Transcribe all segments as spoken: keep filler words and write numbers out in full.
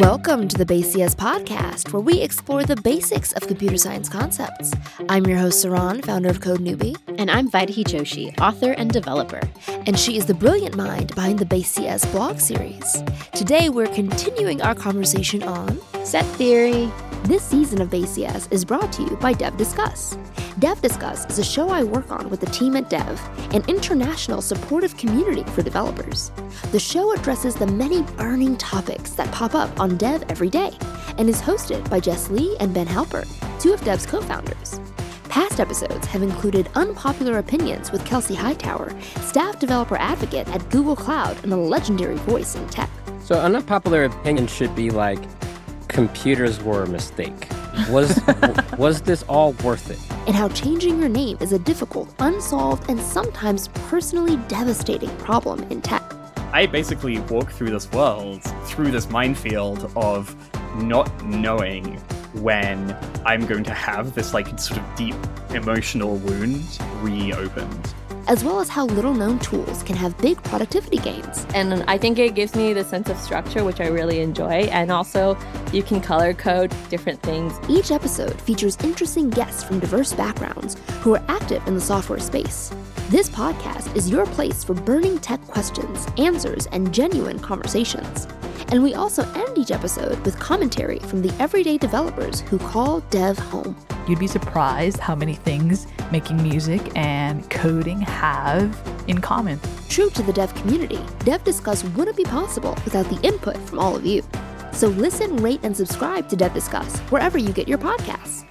Welcome to the BayCS podcast, where we explore the basics of computer science concepts. I'm your host, Saran, founder of Code Newbie. And I'm Vaidehi Joshi, author and developer. And she is the brilliant mind behind the BayCS blog series. Today, we're continuing our conversation on set theory. This season of BayCS is brought to you by Dev Discuss. Dev Discuss is a show I work on with the team at Dev, an international supportive community for developers. The show addresses the many burning topics that pop up on Dev every day, and is hosted by Jess Lee and Ben Halper, two of Dev's co-founders. Past episodes have included unpopular opinions with Kelsey Hightower, staff developer advocate at Google Cloud and a legendary voice in tech. So an unpopular opinion should be like, computers were a mistake. Was was this all worth it? And how changing your name is a difficult, unsolved, and sometimes personally devastating problem in tech. I basically walk through this world, through this minefield of not knowing when I'm going to have this like sort of deep emotional wound reopened. As well as how little-known tools can have big productivity gains. And I think it gives me the sense of structure, which I really enjoy. And also, you can color code different things. Each episode features interesting guests from diverse backgrounds who are active in the software space. This podcast is your place for burning tech questions, answers, and genuine conversations. And we also end each episode with commentary from the everyday developers who call Dev home. You'd be surprised how many things making music and coding have in common. True to the Dev community, Dev Discuss wouldn't be possible without the input from all of you. So listen, rate, and subscribe to Dev Discuss wherever you get your podcasts.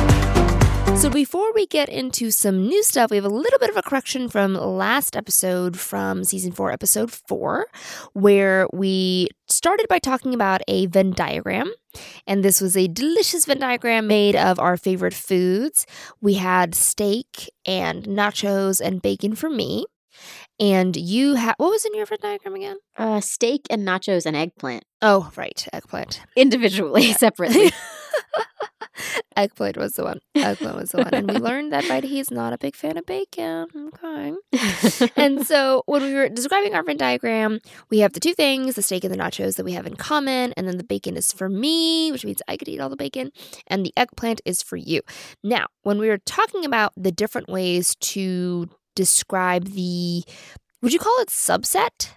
So before we get into some new stuff, we have a little bit of a correction from last episode from season four, episode four, where we started by talking about a Venn diagram. And this was a delicious Venn diagram made of our favorite foods. We had steak and nachos and bacon for me. And you had, what was in your Venn diagram again? Uh, steak and nachos and eggplant. Oh, right, eggplant. Individually, separately. Eggplant was the one. Eggplant was the one. And we learned that Vaidehi is not a big fan of bacon. Okay. And so when we were describing our Venn diagram, we have the two things, the steak and the nachos that we have in common. And then the bacon is for me, which means I could eat all the bacon. And the eggplant is for you. Now, when we were talking about the different ways to describe the, would you call it subset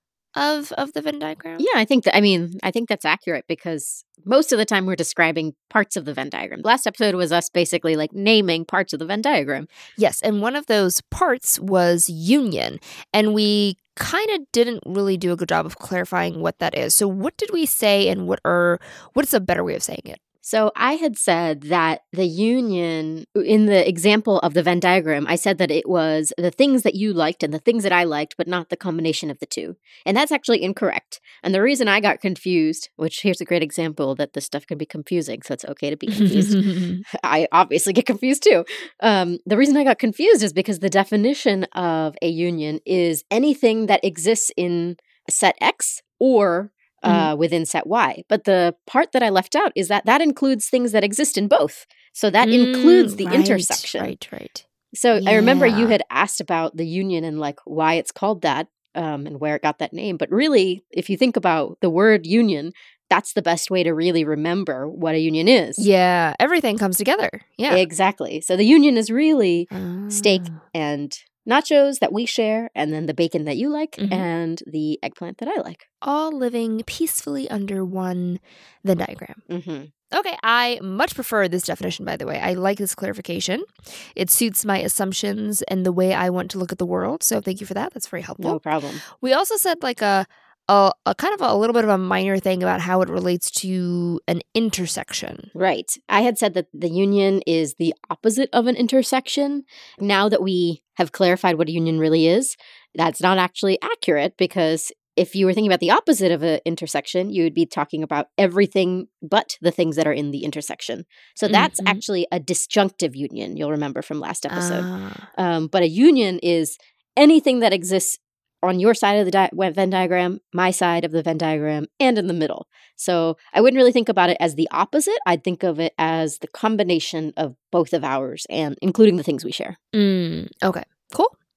of of the Venn diagram? Yeah, I think that, I mean, I think that's accurate because most of the time we're describing parts of the Venn diagram. Last episode was us basically like naming parts of the Venn diagram. Yes, and one of those parts was union, and we kind of didn't really do a good job of clarifying what that is. So what did we say, and what are what's a better way of saying it? So I had said that the union, in the example of the Venn diagram, I said that it was the things that you liked and the things that I liked, but not the combination of the two. And that's actually incorrect. And the reason I got confused, which here's a great example that this stuff can be confusing, so it's okay to be confused. I obviously get confused too. Um, the reason I got confused is because the definition of a union is anything that exists in set X or Uh, within set Y. But the part that I left out is that that includes things that exist in both. So that mm, includes the right, intersection. Right, right. So yeah. I remember you had asked about the union and like why it's called that um, and where it got that name. But really, if you think about the word union, that's the best way to really remember what a union is. Yeah, everything comes together. Yeah. Exactly. So the union is really Ah. steak and nachos that we share, and then the bacon that you like, Mhm. and the eggplant that I like. All living peacefully under one Venn diagram. Mm-hmm. Okay, I much prefer this definition, by the way. I like this clarification. It suits my assumptions and the way I want to look at the world. So thank you for that. That's very helpful. No problem. We also said like a, a, a kind of a, a little bit of a minor thing about how it relates to an intersection. Right. I had said that the union is the opposite of an intersection. Now that we have clarified what a union really is, that's not actually accurate because if you were thinking about the opposite of an intersection, you would be talking about everything but the things that are in the intersection. So that's Mhm. actually a disjunctive union, you'll remember from last episode. Ah. Um, but a union is anything that exists on your side of the di- Venn diagram, my side of the Venn diagram, and in the middle. So I wouldn't really think about it as the opposite. I'd think of it as the combination of both of ours and including the things we share. Mm, okay, cool.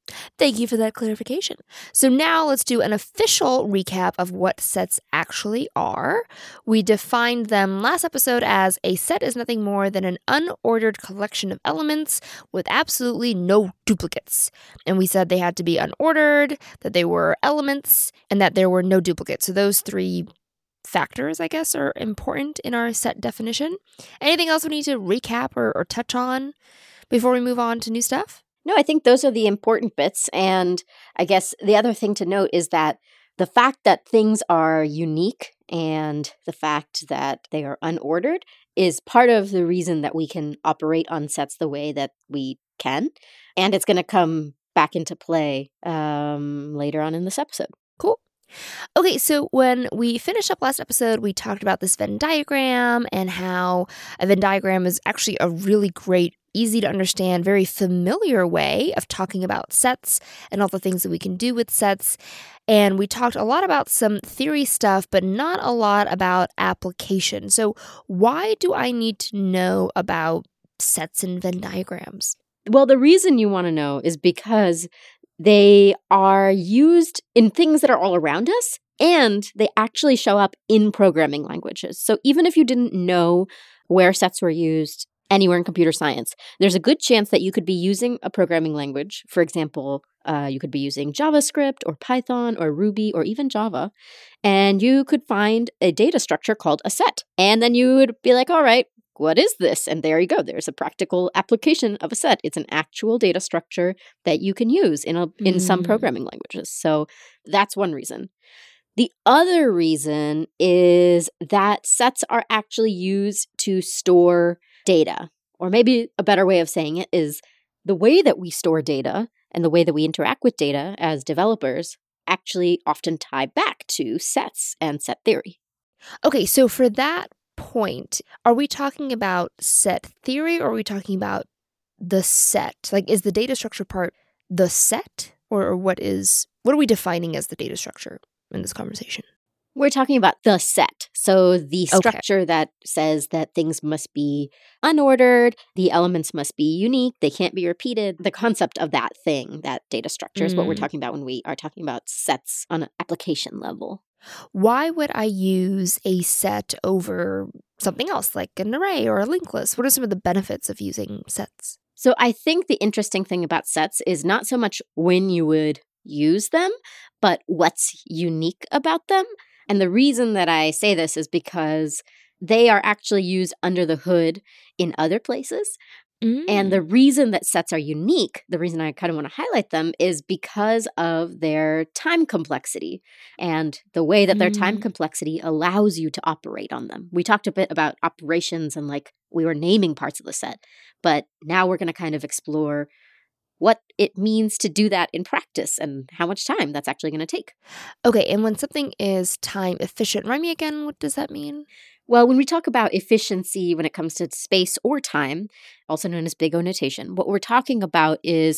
Thank you for that clarification. So now let's do an official recap of what sets actually are. We defined them last episode as a set is nothing more than an unordered collection of elements with absolutely no duplicates. And we said they had to be unordered, that they were elements, and that there were no duplicates. So those three factors, I guess, are important in our set definition. Anything else we need to recap or, or touch on before we move on to new stuff? No, I think those are the important bits. And I guess the other thing to note is that the fact that things are unique and the fact that they are unordered is part of the reason that we can operate on sets the way that we can. And it's going to come back into play um, later on in this episode. Cool. Okay, so when we finished up last episode, we talked about this Venn diagram and how a Venn diagram is actually a really great, easy to understand, very familiar way of talking about sets and all the things that we can do with sets. And we talked a lot about some theory stuff, but not a lot about application. So why do I need to know about sets and Venn diagrams? Well, the reason you want to know is because they are used in things that are all around us, and they actually show up in programming languages. So even if you didn't know where sets were used anywhere in computer science, there's a good chance that you could be using a programming language. For example, uh, you could be using JavaScript or Python or Ruby or even Java, and you could find a data structure called a set. And then you would be like, all right, what is this? And there you go. There's a practical application of a set. It's an actual data structure that you can use in a, in mm. some programming languages. So that's one reason. The other reason is that sets are actually used to store data. Or maybe a better way of saying it is the way that we store data and the way that we interact with data as developers actually often tie back to sets and set theory. Okay, so for that point, are we talking about set theory or are we talking about the set? Like, is the data structure part the set, or, or what is what are we defining as the data structure in this conversation? We're talking about the set. So the Okay. structure that says that things must be unordered, the elements must be unique, they can't be repeated. The concept of that thing, that data structure, is what we're Mm. talking about when we are talking about sets on an application level. Why would I use a set over something else like an array or a linked list? What are some of the benefits of using sets? So I think the interesting thing about sets is not so much when you would use them, but what's unique about them. And the reason that I say this is because they are actually used under the hood in other places. Mm. And the reason that sets are unique, the reason I kind of want to highlight them, is because of their time complexity and the way that their time Mm. complexity allows you to operate on them. We talked a bit about operations and like we were naming parts of the set, but now we're going to kind of explore what it means to do that in practice and how much time that's actually going to take. Okay, and when something is time efficient, remind me again, what does that mean? Well, when we talk about efficiency when it comes to space or time, also known as big O notation, what we're talking about is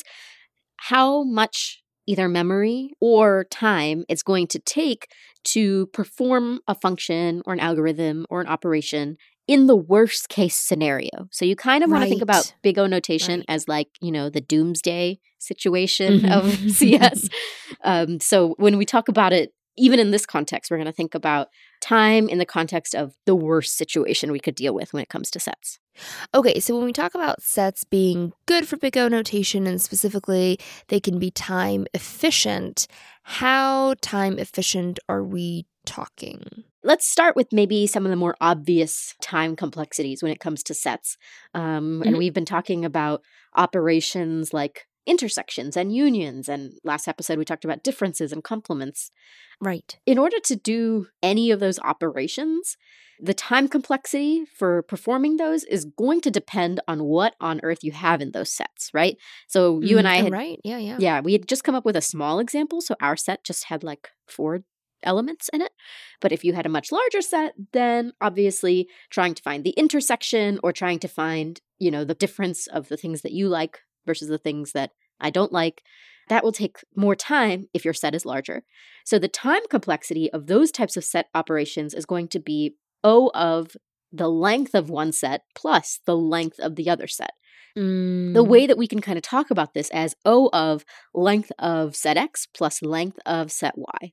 how much either memory or time it's going to take to perform a function or an algorithm or an operation in the worst case scenario. So you kind of want to think Right. about big O notation Right. as like, you know, the doomsday situation Mhm. of C S. Um, so when we talk about it, even in this context, we're going to think about time in the context of the worst situation we could deal with when it comes to sets. Okay, so when we talk about sets being good for big O notation and specifically they can be time efficient, how time efficient are we talking? Let's start with maybe some of the more obvious time complexities when it comes to sets. Um, And Mhm. we've been talking about operations like intersections and unions. And last episode, we talked about differences and complements. Right. In order to do any of those operations, the time complexity for performing those is going to depend on what on earth you have in those sets, right? So you and Mm, I oh, had, right. Yeah, yeah. yeah, we had just come up with a small example. So our set just had like four elements in it. But if you had a much larger set, then obviously trying to find the intersection or trying to find, you know, the difference of the things that you like versus the things that I don't like, that will take more time if your set is larger. So the time complexity of those types of set operations is going to be O of the length of one set plus the length of the other set. Mm. The way that we can kind of talk about this as O of length of set X plus length of set Y.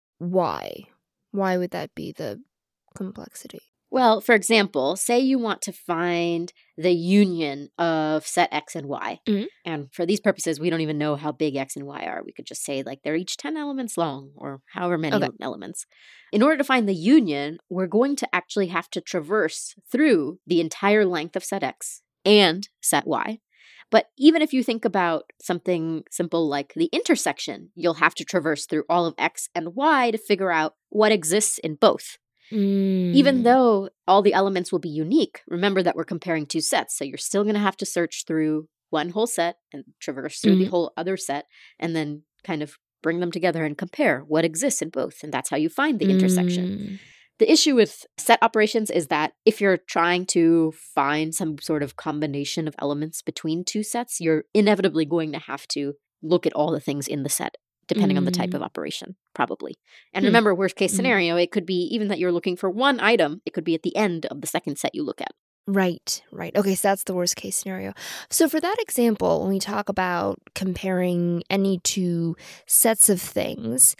Why? Why would that be the complexity? Well, for example, say you want to find the union of set X and Y. Mm-hmm. And for these purposes, we don't even know how big X and Y are. We could just say like they're each ten elements long or however many okay. elements. In order to find the union, we're going to actually have to traverse through the entire length of set X and set Y. But even if you think about something simple like the intersection, you'll have to traverse through all of X and Y to figure out what exists in both. Mm. Even though all the elements will be unique, remember that we're comparing two sets. So you're still going to have to search through one whole set and traverse through mm. the whole other set and then kind of bring them together and compare what exists in both. And that's how you find the mm. intersection. The issue with set operations is that if you're trying to find some sort of combination of elements between two sets, you're inevitably going to have to look at all the things in the set, depending mm. on the type of operation, probably. And mm. remember, worst case scenario, mm. it could be even that you're looking for one item, it could be at the end of the second set you look at. Right, right. Okay, so that's the worst case scenario. So for that example, when we talk about comparing any two sets of things,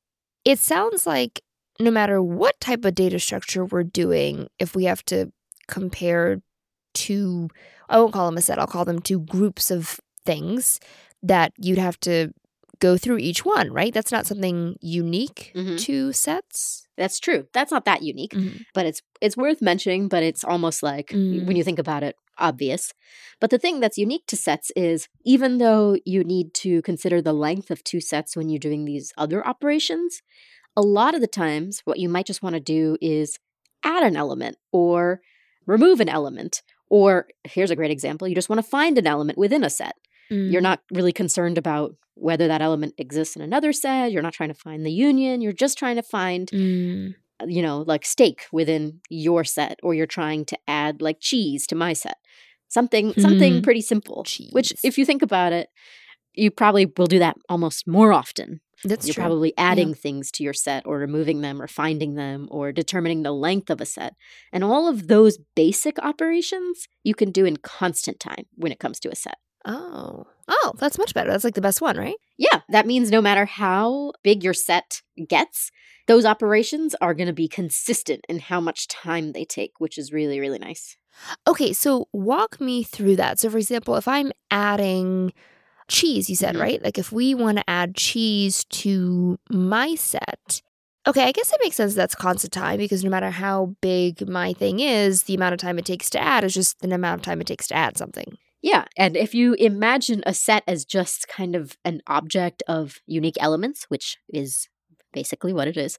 it sounds like no matter what type of data structure we're doing, if we have to compare two, I won't call them a set, I'll call them two groups of things that you'd have to go through each one, right? That's not something unique mm-hmm. to sets. That's true. That's not that unique, mm-hmm. but it's it's worth mentioning, but it's almost like, mm. when you think about it, obvious. But the thing that's unique to sets is even though you need to consider the length of two sets when you're doing these other operations, a lot of the times what you might just want to do is add an element or remove an element. Or here's a great example. You just want to find an element within a set. Mm. You're not really concerned about whether that element exists in another set. You're not trying to find the union. You're just trying to find, mm. you know, like steak within your set, or you're trying to add like cheese to my set. Something, mm. something pretty simple, cheese. Which if you think about it, you probably will do that almost more often. That's You're true. probably adding yeah. things to your set or removing them or finding them or determining the length of a set. And all of those basic operations you can do in constant time when it comes to a set. Oh. Oh, that's much better. That's like the best one, right? Yeah. That means no matter how big your set gets, those operations are going to be consistent in how much time they take, which is really, really nice. Okay. So walk me through that. So for example, if I'm adding cheese, you said, mm-hmm. right? Like if we want to add cheese to my set, okay, I guess it makes sense that's constant time because no matter how big my thing is, the amount of time it takes to add is just the amount of time it takes to add something. Yeah, and if you imagine a set as just kind of an object of unique elements, which is basically what it is,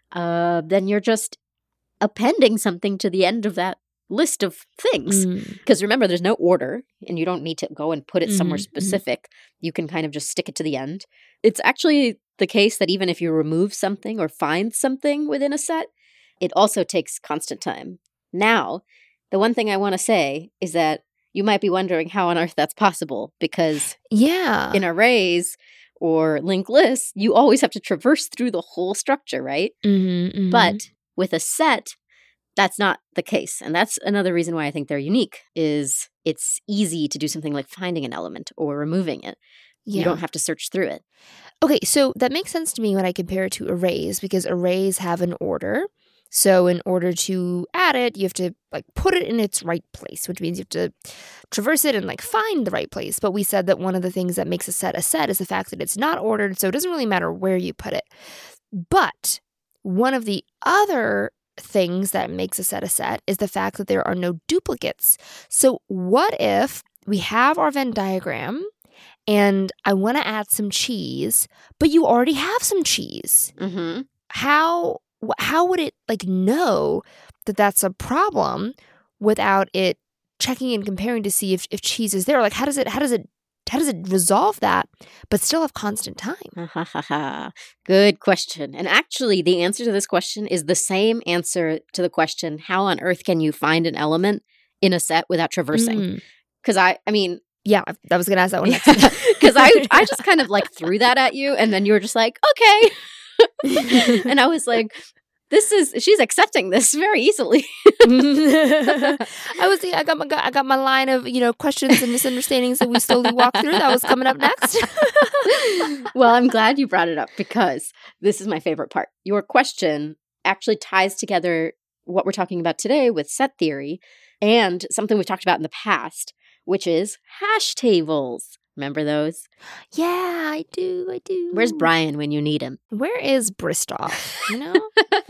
uh, then you're just appending something to the end of that list of things. Because mm. remember, there's no order, and you don't need to go and put it mm-hmm, somewhere specific. Mm-hmm. You can kind of just stick it to the end. It's actually the case that even if you remove something or find something within a set, it also takes constant time. Now, the one thing I want to say is that you might be wondering how on earth that's possible, because yeah. in arrays or linked lists, you always have to traverse through the whole structure, right? Mm-hmm, mm-hmm. But with a set, that's not the case. And that's another reason why I think they're unique, is it's easy to do something like finding an element or removing it. Yeah. You don't have to search through it. Okay, so that makes sense to me when I compare it to arrays, because arrays have an order. So in order to add it, you have to like put it in its right place, which means you have to traverse it and like find the right place. But we said that one of the things that makes a set a set is the fact that it's not ordered, so it doesn't really matter where you put it. But one of the other things that makes a set a set is the fact that there are no duplicates. So what if we have our Venn diagram and I want to add some cheese, but you already have some cheese? Mm-hmm. How... How would it like know that that's a problem without it checking and comparing to see if, if cheese is there? Like how does it how does it how does it resolve that but still have constant time? Good question. And actually the answer to this question is the same answer to the question, how on earth can you find an element in a set without traversing? Because mm. I I mean Yeah, I was gonna ask that one next. Because I I just kind of like threw that at you and then you were just like, okay. And I was like, This is, she's accepting this very easily. I was thinking, I got my I got my line of, you know, questions and misunderstandings that we slowly walk through. That was coming up next. Well, I'm glad you brought it up because this is my favorite part. Your question actually ties together what we're talking about today with set theory and something we've talked about in the past, which is hash tables. Remember those? Yeah, I do. I do. Where's Brian when you need him? Where is Bristoff? You know?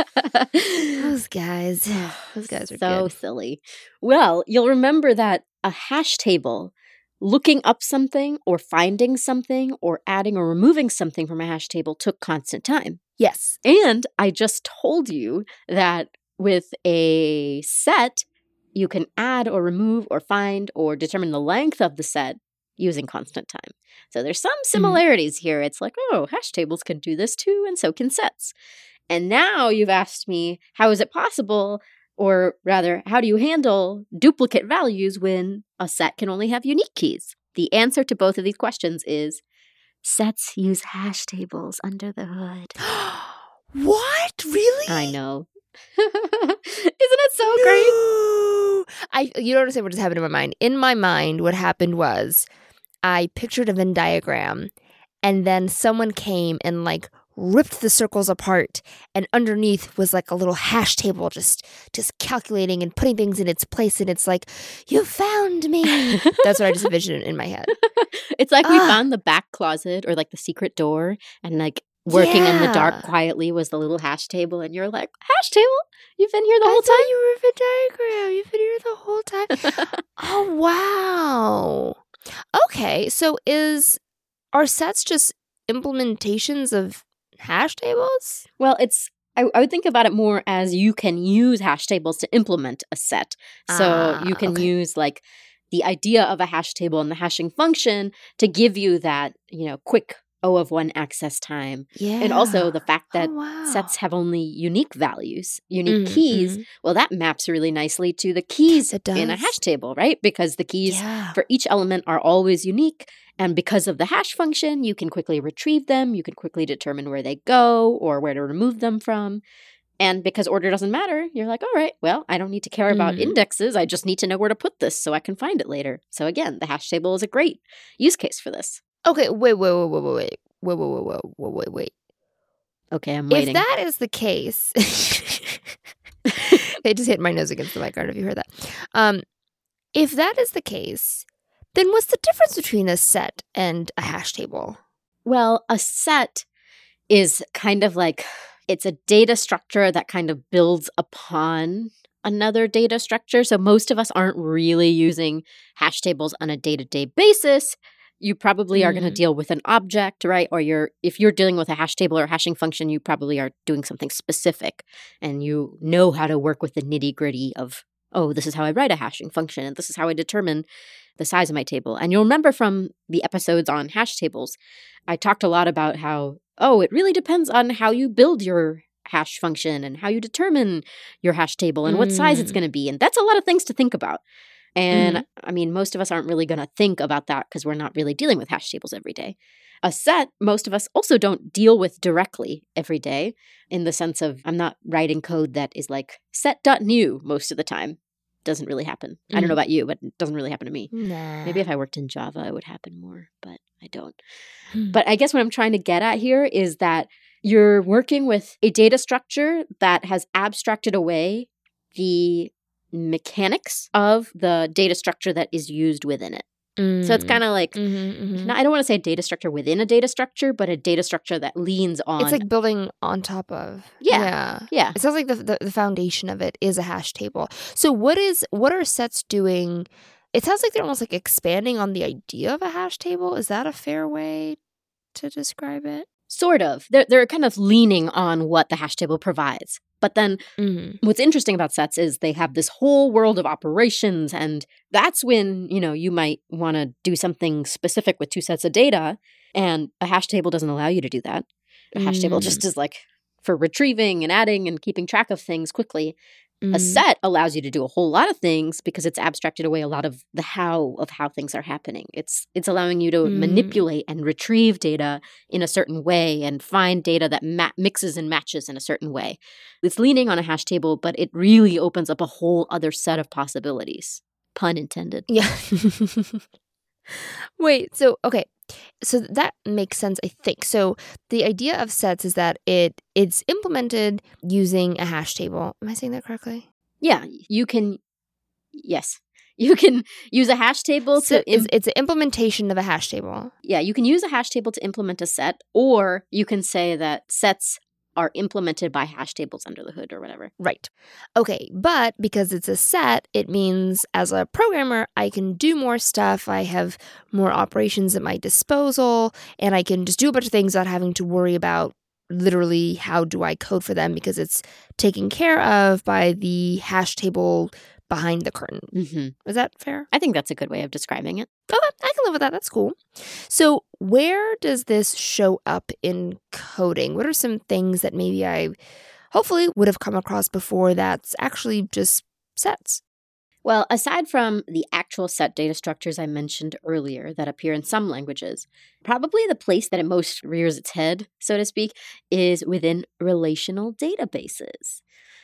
Those guys. Those guys are so good. silly. Well, you'll remember that a hash table, looking up something or finding something or adding or removing something from a hash table took constant time. Yes. And I just told you that with a set, you can add or remove or find or determine the length of the set using constant time. So there's some similarities mm-hmm. here. It's like, oh, hash tables can do this too, and so can sets. And now you've asked me, how is it possible, or rather, how do you handle duplicate values when a set can only have unique keys? The answer to both of these questions is sets use hash tables under the hood. What? Really? I know. Isn't it so no. great? I you don't understand what just happened in my mind. In my mind, what happened was I pictured a Venn diagram, and then someone came and like ripped the circles apart, and underneath was like a little hash table just just calculating and putting things in its place, and it's like, you found me. That's what I just envisioned in my head. It's like we ah. found the back closet or like the secret door, and like working yeah. in the dark quietly was the little hash table, and you're like, hash table? You've been here the whole I time? You were a Venn diagram. You've been here the whole time. Oh, wow. Okay, so is are sets just implementations of hash tables? Well, it's I, I would think about it more as you can use hash tables to implement a set. So ah, you can okay. use like the idea of a hash table and the hashing function to give you that, you know, quick O of one access time. Yeah. And also the fact that oh, wow. sets have only unique values, unique mm, keys. Mm. Well, that maps really nicely to the keys it does. in a hash table, right? Because the keys yeah. for each element are always unique. And because of the hash function, you can quickly retrieve them. You can quickly determine where they go or where to remove them from. And because order doesn't matter, you're like, all right, well, I don't need to care about mm. indexes. I just need to know where to put this so I can find it later. So again, the hash table is a great use case for this. Okay, wait, wait, wait, wait, wait, wait. Wait, wait, wait, wait, wait, wait, wait. Okay, I'm waiting. If that is the case, I just hit my nose against the mic. I don't know if you heard that. Um, if that is the case, then what's the difference between a set and a hash table? Well, a set is kind of like, it's a data structure that kind of builds upon another data structure. So most of us aren't really using hash tables on a day-to-day basis. You probably are mm. going to deal with an object, right? Or you're if you're dealing with a hash table or a hashing function, you probably are doing something specific and you know how to work with the nitty-gritty of, oh, this is how I write a hashing function and this is how I determine the size of my table. And you'll remember from the episodes on hash tables, I talked a lot about how, oh, it really depends on how you build your hash function and how you determine your hash table and mm. what size it's going to be. And that's a lot of things to think about. And mm-hmm. I mean, most of us aren't really going to think about that because we're not really dealing with hash tables every day. A set, most of us also don't deal with directly every day in the sense of I'm not writing code that is like set.new most of the time. Doesn't really happen. Mm-hmm. I don't know about you, but it doesn't really happen to me. Nah. Maybe if I worked in Java, it would happen more, but I don't. Mm-hmm. But I guess what I'm trying to get at here is that you're working with a data structure that has abstracted away the mechanics of the data structure that is used within it. Mm. So it's kind of like, mm-hmm, mm-hmm. Not, I don't want to say a data structure within a data structure, but a data structure that leans on. It's like building on top of. Yeah. Yeah. yeah. It sounds like the, the the foundation of it is a hash table. So what is what are sets doing? It sounds like they're almost like expanding on the idea of a hash table. Is that a fair way to describe it? Sort of. They're, they're kind of leaning on what the hash table provides. But then mm-hmm. what's interesting about sets is they have this whole world of operations. And that's when, you know, you might want to do something specific with two sets of data. And a hash table doesn't allow you to do that. A hash mm. table just is like for retrieving and adding and keeping track of things quickly. A set allows you to do a whole lot of things because it's abstracted away a lot of the how of how things are happening. It's it's allowing you to Mm. manipulate and retrieve data in a certain way and find data that ma- mixes and matches in a certain way. It's leaning on a hash table, but it really opens up a whole other set of possibilities. Pun intended. Yeah. Wait, so, okay. So that makes sense, I think. So the idea of sets is that it it's implemented using a hash table. Am I saying that correctly? Yeah, you can, yes. You can use a hash table So to, it's, im- it's an implementation of a hash table. yeah, you can use a hash table to implement a set, or you can say that sets are implemented by hash tables under the hood or whatever. Right. Okay, but because it's a set, it means as a programmer, I can do more stuff. I have more operations at my disposal, and I can just do a bunch of things without having to worry about literally how do I code for them because it's taken care of by the hash table behind the curtain. Mm-hmm. Is that fair? I think that's a good way of describing it. Okay, I can live with that. That's cool. So where does this show up in coding? What are some things that maybe I hopefully would have come across before that's actually just sets? Well, aside from the actual set data structures I mentioned earlier that appear in some languages, probably the place that it most rears its head, so to speak, is within relational databases.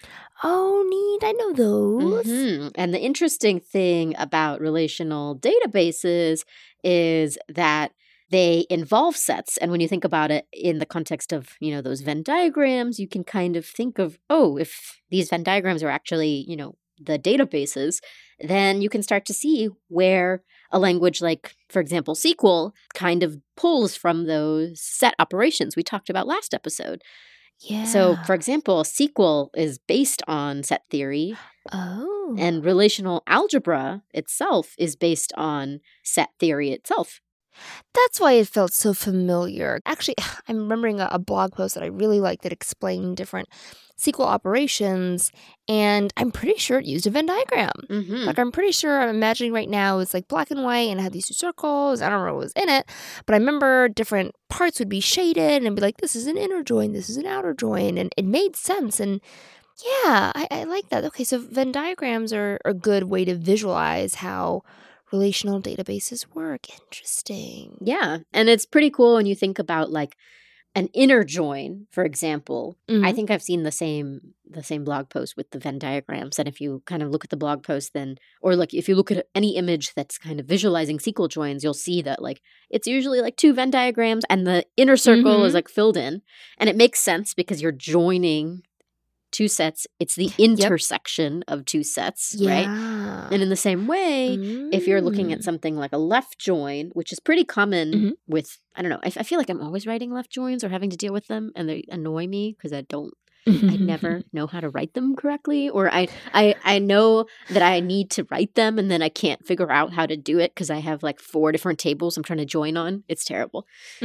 Oh, neat. I know those. Mhm. And the interesting thing about relational databases is that they involve sets. And when you think about it in the context of, you know, those Venn diagrams, you can kind of think of, oh, if these Venn diagrams are actually, you know, the databases, then you can start to see where a language like, for example, S Q L kind of pulls from those set operations we talked about last episode. Yeah. So, for example, S Q L is based on set theory, oh. and relational algebra itself is based on set theory itself. That's why it felt so familiar. Actually, I'm remembering a, a blog post that I really liked that explained different S Q L operations, and I'm pretty sure it used a Venn diagram. Mm-hmm. Like, I'm pretty sure, I'm imagining right now it's like black and white and it had these two circles. I don't know what was in it, but I remember different parts would be shaded and be like, this is an inner join, this is an outer join, and it made sense. And yeah, I, I like that. Okay, so Venn diagrams are a good way to visualize how relational databases work. Interesting. Yeah, and it's pretty cool when you think about like an inner join, for example. Mhm. I think I've seen the same the same blog post with the Venn diagrams. And if you kind of look at the blog post, then, or like if you look at any image that's kind of visualizing S Q L joins, you'll see that like it's usually like two Venn diagrams, and the inner circle Mhm. is like filled in, and it makes sense because you're joining two sets. It's the intersection of two sets, right? Yeah. And in the same way, if you're looking at Mm. something like a left join, which is pretty common Mhm. with, I don't know, I, I feel like I'm always writing left joins or having to deal with them, and they annoy me because I don't, I never know how to write them correctly, or I, I, I know that I need to write them and then I can't figure out how to do it because I have like four different tables I'm trying to join on. It's terrible.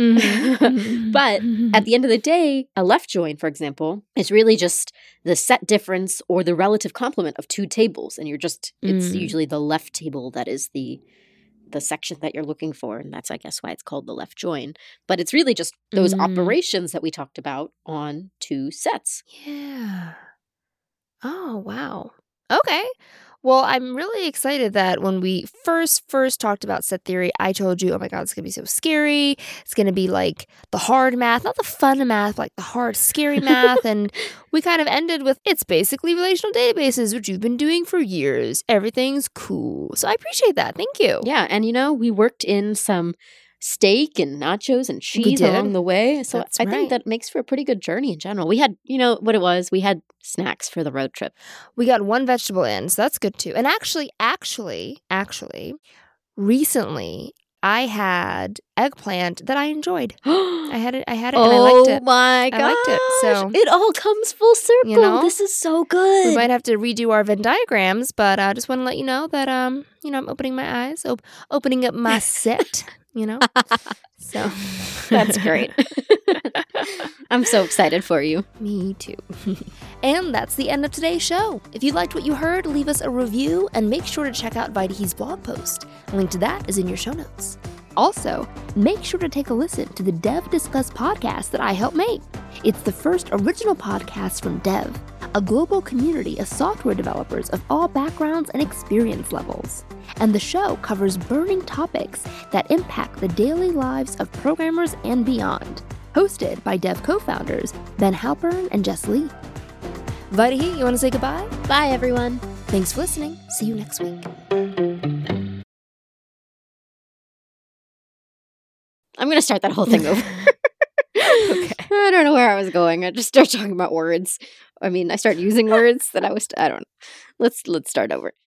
Mhm. But at the end of the day, a left join, for example, is really just the set difference or the relative complement of two tables. And you're just, it's Mm. usually the left table that is the the section that you're looking for. And that's, I guess, why it's called the left join. But it's really just those Mm. operations that we talked about on two sets. Yeah. Oh, wow. Okay. Well, I'm really excited that when we first, first talked about set theory, I told you, oh my God, it's going to be so scary. It's going to be like the hard math, not the fun math, like the hard, scary math. And we kind of ended with, it's basically relational databases, which you've been doing for years. Everything's cool. So I appreciate that. Thank you. Yeah. And, you know, we worked in some steak and nachos and cheese did. along the way. So That's I right. think that makes for a pretty good journey in general. We had, you know, what it was, we had snacks for the road trip. We got one vegetable in, so that's good too. And actually, actually, actually, recently I had eggplant that I enjoyed. I had it. I had it, and I liked it. Oh my gosh. I liked it, so- it all comes full circle. You know? This is so good. We might have to redo our Venn diagrams, but I just want to let you know that um, you know, I'm opening my eyes, op- opening up my set. You know, so That's great. I'm so excited for you. Me too. And that's the end of today's show. If you liked what you heard, leave us a review and make sure to check out Vaidehi's blog post. A link to that is in your show notes. Also, make sure to take a listen to the Dev Discuss podcast that I help make. It's the first original podcast from Dev, a global community of software developers of all backgrounds and experience levels. And the show covers burning topics that impact the daily lives of programmers and beyond. Hosted by Dev co-founders Ben Halpern and Jess Lee. Vaidehi, you want to say goodbye? Bye, everyone. Thanks for listening. See you next week. I'm going to start that whole thing over. Okay. I don't know where I was going. I just started talking about words. I mean, I started using words that I was, I don't know. Let's, let's start over.